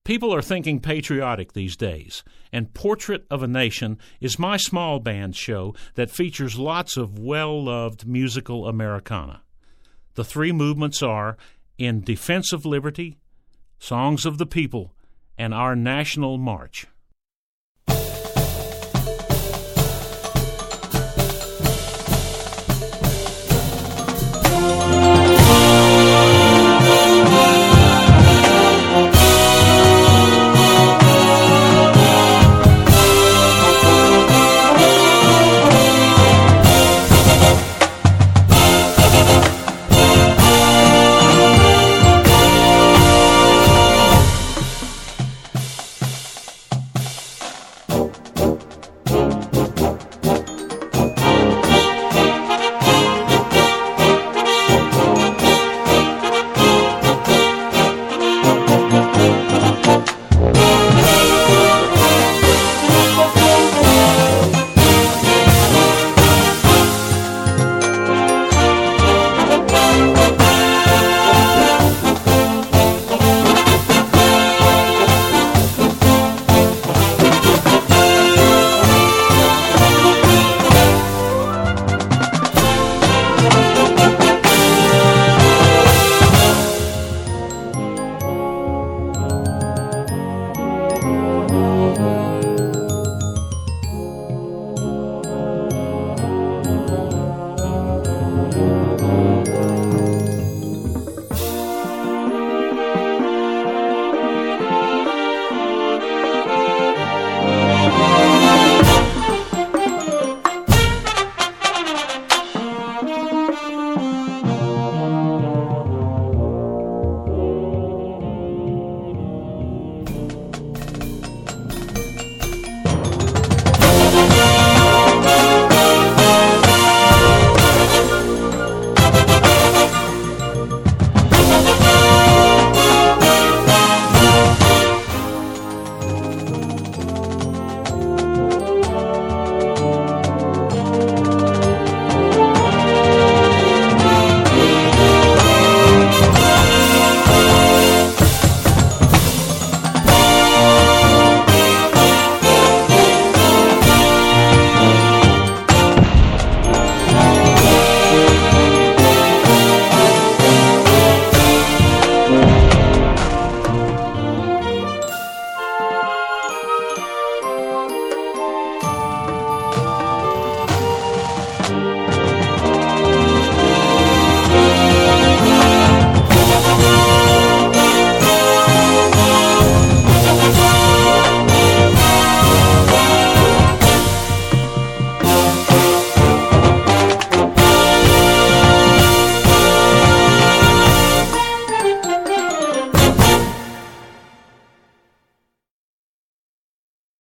People are thinking patriotic these days, and Portrait of a Nation is my small band show that features lots of well-loved musical Americana. The three movements are In Defense of Liberty, Songs of the People, and Our National March.